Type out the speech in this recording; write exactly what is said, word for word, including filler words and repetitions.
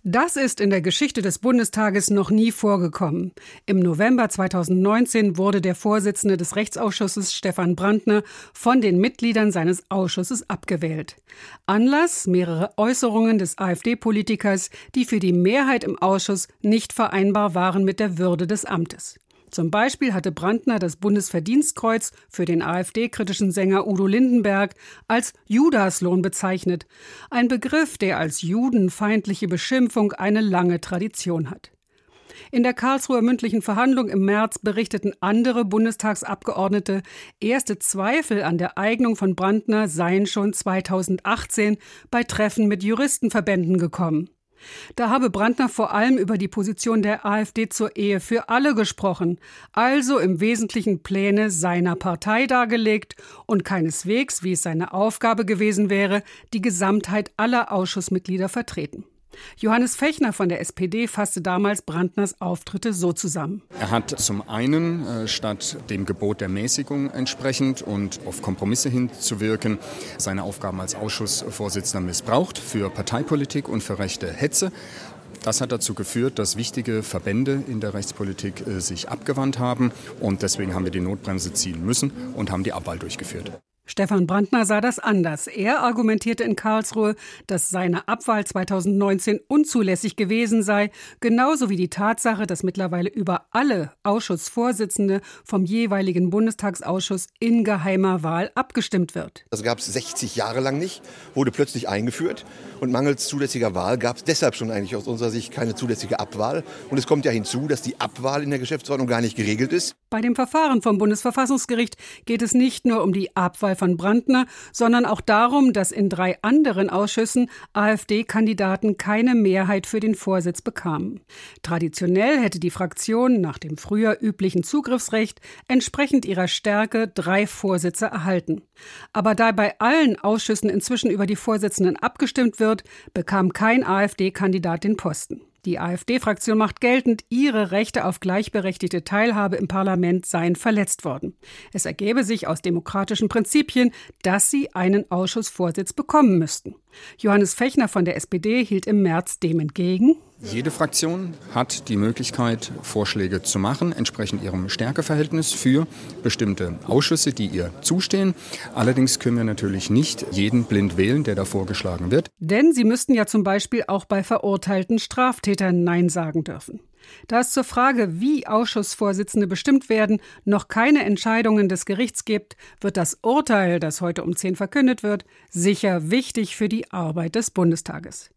Das ist in der Geschichte des Bundestages noch nie vorgekommen. Im November zweitausendneunzehn wurde der Vorsitzende des Rechtsausschusses, Stefan Brandner, von den Mitgliedern seines Ausschusses abgewählt. Anlass mehrere Äußerungen des AfD-Politikers, die für die Mehrheit im Ausschuss nicht vereinbar waren mit der Würde des Amtes. Zum Beispiel hatte Brandner das Bundesverdienstkreuz für den AfD-kritischen Sänger Udo Lindenberg als Judaslohn bezeichnet. Ein Begriff, der als judenfeindliche Beschimpfung eine lange Tradition hat. In der Karlsruher mündlichen Verhandlung im März berichteten andere Bundestagsabgeordnete, erste Zweifel an der Eignung von Brandner seien schon zweitausendachtzehn bei Treffen mit Juristenverbänden gekommen. Da habe Brandner vor allem über die Position der AfD zur Ehe für alle gesprochen, also im Wesentlichen Pläne seiner Partei dargelegt und keineswegs, wie es seine Aufgabe gewesen wäre, die Gesamtheit aller Ausschussmitglieder vertreten. Johannes Fechner von der S P D fasste damals Brandners Auftritte so zusammen. Er hat zum einen, äh, statt dem Gebot der Mäßigung entsprechend und auf Kompromisse hinzuwirken, seine Aufgaben als Ausschussvorsitzender missbraucht für Parteipolitik und für rechte Hetze. Das hat dazu geführt, dass wichtige Verbände in der Rechtspolitik äh, sich abgewandt haben. Und deswegen haben wir die Notbremse ziehen müssen und haben die Abwahl durchgeführt. Stefan Brandner sah das anders. Er argumentierte in Karlsruhe, dass seine Abwahl zweitausendneunzehn unzulässig gewesen sei, genauso wie die Tatsache, dass mittlerweile über alle Ausschussvorsitzende vom jeweiligen Bundestagsausschuss in geheimer Wahl abgestimmt wird. Das gab es sechzig Jahre lang nicht, wurde plötzlich eingeführt und mangels zulässiger Wahl gab es deshalb schon eigentlich aus unserer Sicht keine zulässige Abwahl. Und es kommt ja hinzu, dass die Abwahl in der Geschäftsordnung gar nicht geregelt ist. Bei dem Verfahren vom Bundesverfassungsgericht geht es nicht nur um die Abwahl von Brandner, sondern auch darum, dass in drei anderen Ausschüssen AfD-Kandidaten keine Mehrheit für den Vorsitz bekamen. Traditionell hätte die Fraktion nach dem früher üblichen Zugriffsrecht entsprechend ihrer Stärke drei Vorsitze erhalten. Aber da bei allen Ausschüssen inzwischen über die Vorsitzenden abgestimmt wird, bekam kein AfD-Kandidat den Posten. Die AfD-Fraktion macht geltend, ihre Rechte auf gleichberechtigte Teilhabe im Parlament seien verletzt worden. Es ergebe sich aus demokratischen Prinzipien, dass sie einen Ausschussvorsitz bekommen müssten. Johannes Fechner von der S P D hielt im März dem entgegen: Jede Fraktion hat die Möglichkeit, Vorschläge zu machen, entsprechend ihrem Stärkeverhältnis für bestimmte Ausschüsse, die ihr zustehen. Allerdings können wir natürlich nicht jeden blind wählen, der da vorgeschlagen wird. Denn sie müssten ja zum Beispiel auch bei verurteilten Straftätern Nein sagen dürfen. Da es zur Frage, wie Ausschussvorsitzende bestimmt werden, noch keine Entscheidungen des Gerichts gibt, wird das Urteil, das heute um zehn verkündet wird, sicher wichtig für die Arbeit des Bundestages.